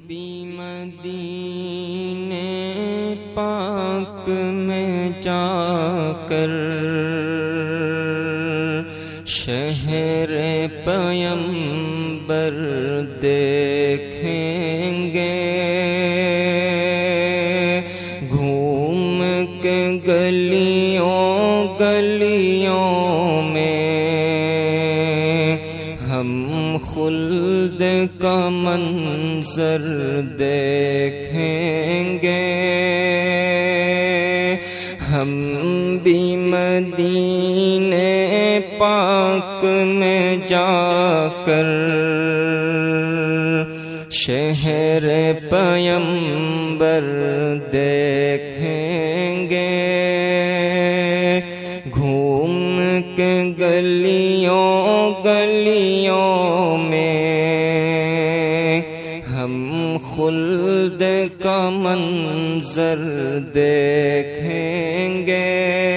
بھی مدینے پاک میں جا کر شہر پیمبر دیکھیں گے، گھوم کے گلیوں گلیوں میں ہم خلد کا منظر دیکھیں گے، ہم بھی مدینے پاک میں جا کر شہر پیمبر دیکھیں گے، گھوم کے گلیوں گلیوں میں ہم خلد کا منظر دیکھیں گے۔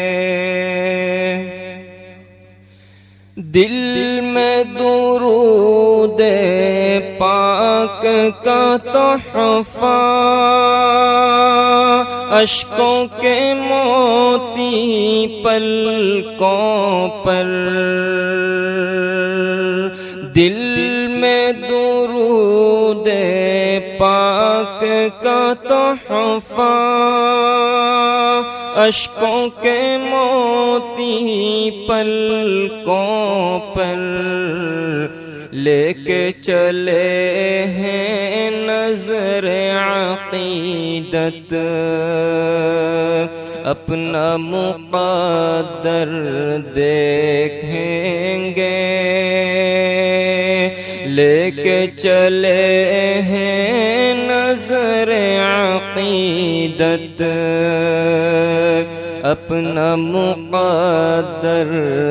دل میں درود پاک کا تحفہ، اشکوں کے موتی پلکوں پر، دل میں درود پاک کا تحفہ، اشکوں کے موتی پلکوں پر، لے کے چلے ہیں نظر عقیدت اپنا مقدر دیکھیں گے، لے کے چلے ہیں نظر عقیدت اپنا مقدر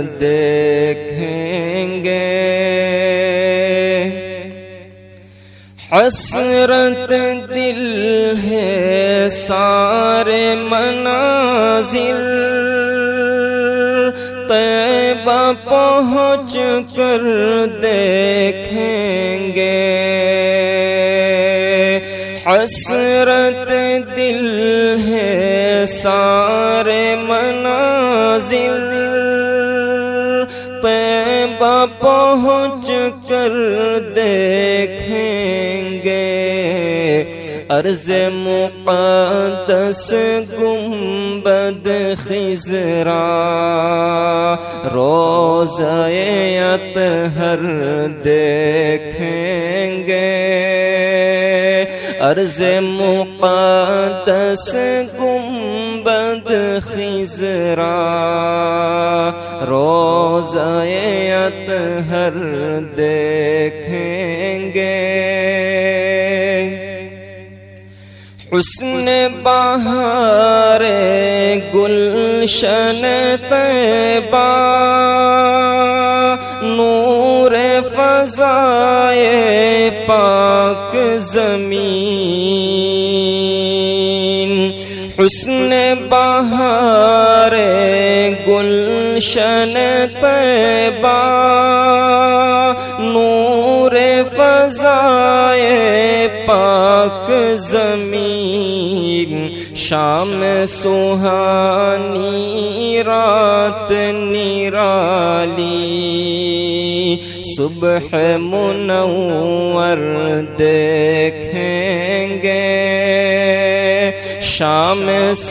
دیکھیں گے۔ حسرت دل ہے سارے مناظر، طیبہ پہنچ کر دیکھیں گے، حسرت دل ہے سارے مناظر، طیبہ پہنچ کر دیکھیں گے، عرض مقدس گنبد خضرا روضہ اطہر دیکھیں گے، عرض مقدس گنبد خضرا روضہ اطہر دیکھیں گے، حسن بہار گلشن طیبہ، نور فضائے پاک زمین، حسن بہار گلشن طیبہ، نور فضائے پاک زمین، شام سہانی رات نرالی، صبح منور دیکھیں گے، شام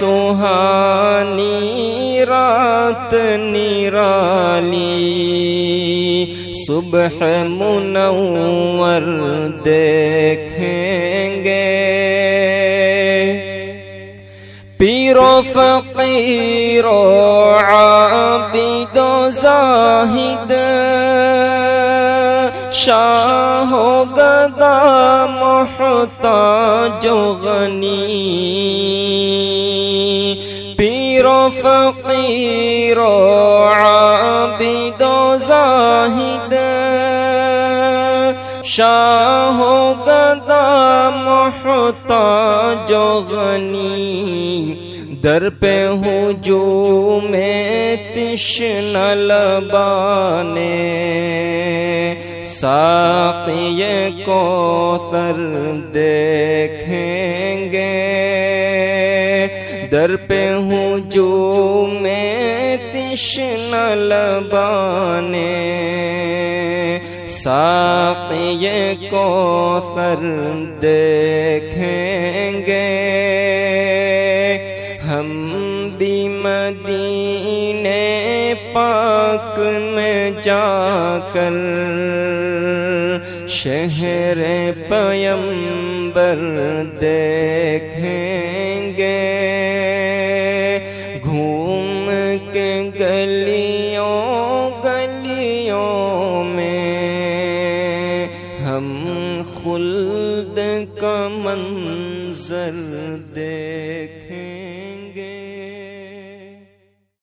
سہانی رات نرالی، صبح منور دیکھیں گے، پیر و فقیر و عابد و زاہد، شاہ و گدا محتاج و غنی، پیر و فقیر و عابد و زاہد، شاہ و گدا محتاج و غنی، در پہ ہجوم تشنہ لبانے ساقی کوثر دیکھیں گے، در پہ ہجوم تشنہ لبانے ساقی کوثر دیکھیں گے، ہم بھی مدینے پاک میں جا کر شہر پیمبر دیکھیں گے، گھوم کے گلیوں گلیوں میں ہم خلد کا منظر دیکھ